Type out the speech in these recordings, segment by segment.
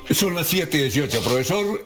Son las 7:18, profesor.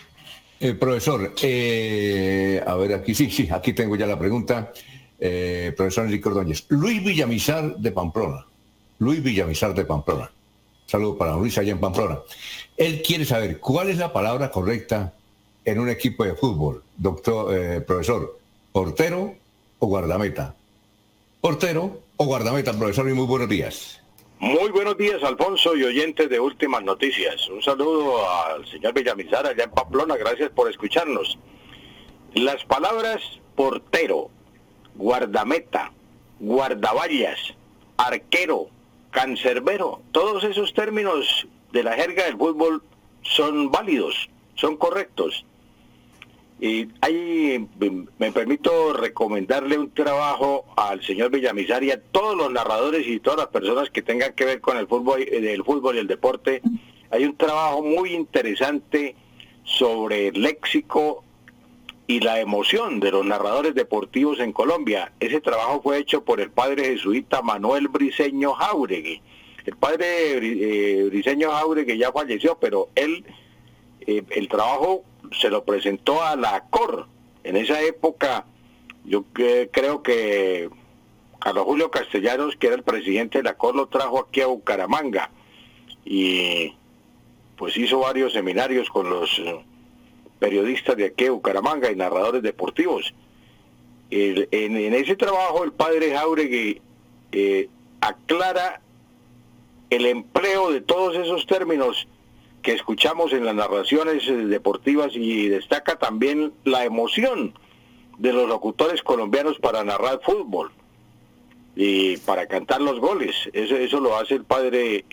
A ver, aquí sí, aquí tengo ya la pregunta. Profesor Enrique Ordóñez. Luis Villamizar de Pamplona. Luis Villamizar de Pamplona. Saludos para Luis allá en Pamplona. Él quiere saber cuál es la palabra correcta en un equipo de fútbol, profesor. ¿Portero o guardameta? ¿Portero o guardameta, profesor? Y muy buenos días. Muy buenos días, Alfonso y oyentes de Últimas Noticias. Un saludo al señor Villamizar allá en Pamplona, gracias por escucharnos. Las palabras portero, guardameta, guardaballas, arquero, cancerbero, todos esos términos de la jerga del fútbol son válidos, son correctos. Y ahí me permito recomendarle un trabajo al señor Villamizar y a todos los narradores y todas las personas que tengan que ver con el fútbol y el deporte. Hay un trabajo muy interesante sobre el léxico y la emoción de los narradores deportivos en Colombia. Ese trabajo fue hecho por el padre jesuita Manuel Briceño Jáuregui. El padre Briceño Jáuregui ya falleció, pero él, el trabajo se lo presentó a la COR. En esa época, yo creo que Carlos Julio Castellanos, que era el presidente de la COR, lo trajo aquí a Bucaramanga y pues hizo varios seminarios con los periodistas de aquí de Bucaramanga y narradores deportivos. En ese trabajo el padre Jáuregui aclara el empleo de todos esos términos que escuchamos en las narraciones deportivas y destaca también la emoción de los locutores colombianos para narrar fútbol y para cantar los goles. Eso lo hace el padre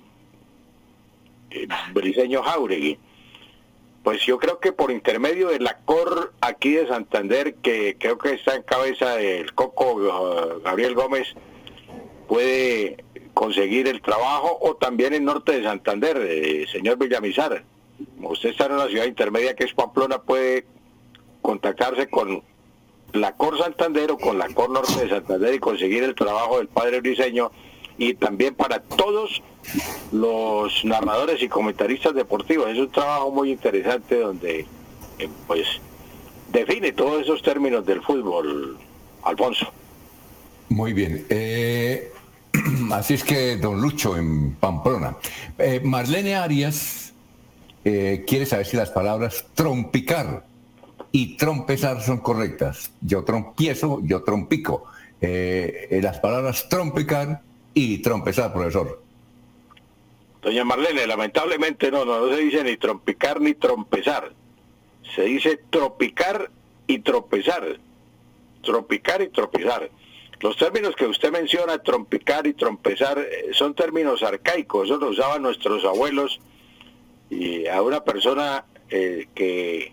Briceño Jáuregui. Pues yo creo que por intermedio de la COR aquí de Santander, que creo que está en cabeza del Coco Gabriel Gómez, puede conseguir el trabajo, o también en norte de Santander, señor Villamizar. Como usted está en una ciudad intermedia que es Pamplona, puede contactarse con la COR Santander o con la COR Norte de Santander y conseguir el trabajo del padre Briceño, y también para todos los narradores y comentaristas deportivos. Es un trabajo muy interesante donde pues define todos esos términos del fútbol, Alfonso. Muy bien. Así es que don Lucho en Pamplona. Marlene Arias quiere saber si las palabras trompicar y trompezar son correctas. Yo trompiezo, yo trompico. Las palabras trompicar y trompezar, profesor. Doña Marlene, lamentablemente no se dice ni trompicar ni trompezar. Se dice tropicar y tropezar. Tropicar y tropezar. Los términos que usted menciona, trompicar y trompezar, son términos arcaicos. Eso lo usaban nuestros abuelos. Y a una persona que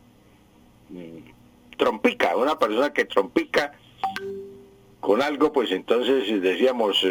trompica, una persona que trompica con algo, pues entonces decíamos,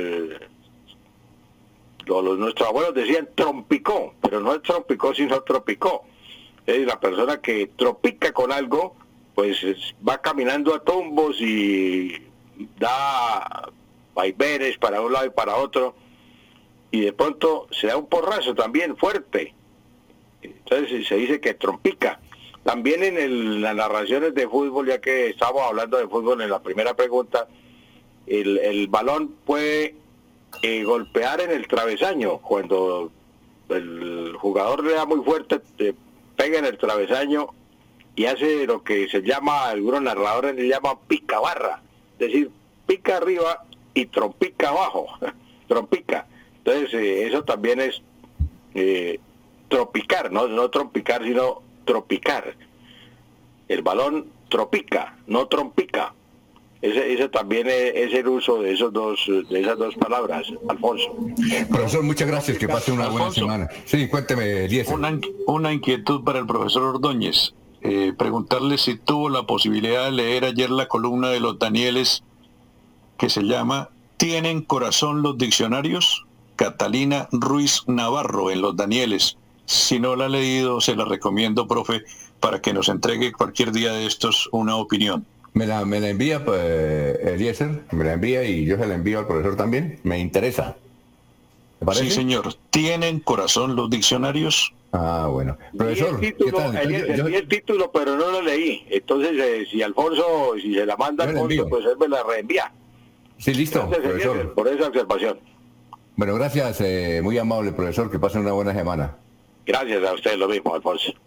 nuestros abuelos decían trompicó, pero no es trompicó, sino tropicó. Es la persona que tropica con algo, pues va caminando a tumbos y da vaivenes para un lado y para otro, y de pronto se da un porrazo también fuerte. Entonces se dice que trompica. También en las narraciones de fútbol, ya que estábamos hablando de fútbol en la primera pregunta, el balón puede golpear en el travesaño. Cuando el jugador le da muy fuerte, pega en el travesaño y hace lo que se llama, algunos narradores le llaman pica barra, es decir, pica arriba y trompica abajo, trompica. Entonces eso también es tropicar, no trompicar, sino tropicar. El balón tropica, no trompica. Ese también es el uso de esas dos palabras, Alfonso. Profesor, muchas gracias, que pase una buena semana. Sí, cuénteme, Eliezer. Una inquietud para el profesor Ordóñez. Preguntarle si tuvo la posibilidad de leer ayer la columna de los Danieles que se llama ¿Tienen corazón los diccionarios? Catalina Ruiz Navarro en los Danieles. Si no la ha leído, se la recomiendo, profe, para que nos entregue cualquier día de estos una opinión. Me la envía, pues, Eliezer, me la envía y yo se la envío al profesor también. Me interesa. Me parece? Sí, señor. ¿Tienen corazón los diccionarios? Ah, bueno. Profesor, ¿qué tal? Vi el título, pero no lo leí. Entonces, si Alfonso, si se la manda a Alfonso, pues él me la reenvía. Sí, listo, Gracias, profesor. Eliezer, por esa observación. Bueno, gracias, muy amable, profesor. Que pasen una buena semana. Gracias a usted, lo mismo, Alfonso.